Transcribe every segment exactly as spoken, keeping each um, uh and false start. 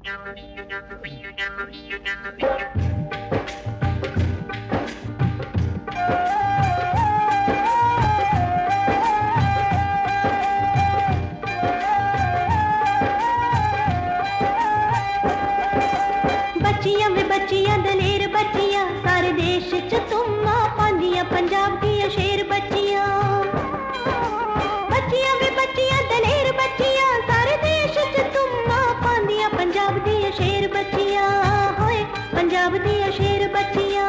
बच्चियां वे बच्चियां दलेर बच्चियां सारे देश च तुम्मा पांदियां पंजाब दियां शेर बच्चियां। बच्चियां वे बच्चियां दलेर बच्चियां सारे देश च तुम्मा पांदियां पंजाब दियां शेर बच्चियां। होए पंजाब दियां शेर बच्चियां।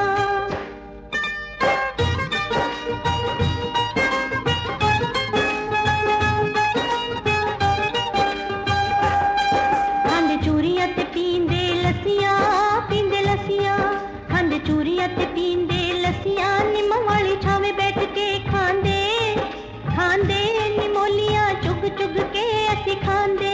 खांदे चूरियां ते पींदे लस्सियां पींदे लस्सियां खांदे चूरियां ते पींदे लस्सियां निम्म वाली छावे बैठ के खांदे खांदे निमोलियां चुग चुग के असी खांदे।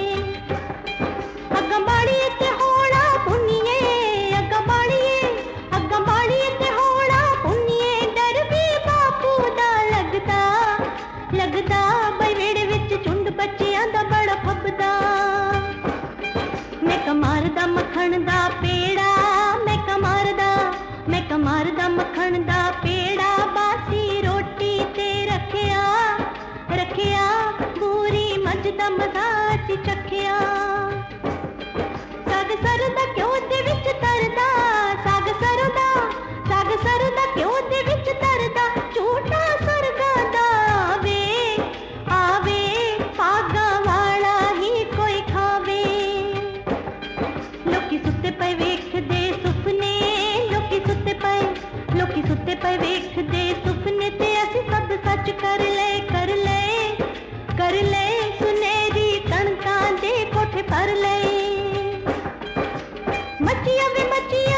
अग्गां बाड़िए ते होड़ा पुन्निए अग्गां बाड़िए अग्गां बाड़िए ते होड़ा पुन्निए डर भी बापू दा लगदा लगदा बई वेड़े विच झुंड बच्चियां दा बड़ा फब्बदा। मैं कमार दा मक्खण दा पेड़ा मैं कमार दा मैं कमार दा मक्खण दा पेड़ा बासी रोटी ते रखिया रखिया पूरी मझ दा मजा च चखिया। साग सर दा क्यों दे विच तरदा साग सर दा साग सर दा क्यों दे विच तरदा झूठा सरगा दा आवे आवे पागा वाला ही कोई खावे। लोकी सुत्ते पे वेखदे सुपने लोकी सुत्ते पे लोकी सुत्ते पे वेखदे सुपने ते असी सब सच कर ले कर ले कर ले सुनेरी कणकां दे कोठे पर ले। मच्छियां वे मच्छियां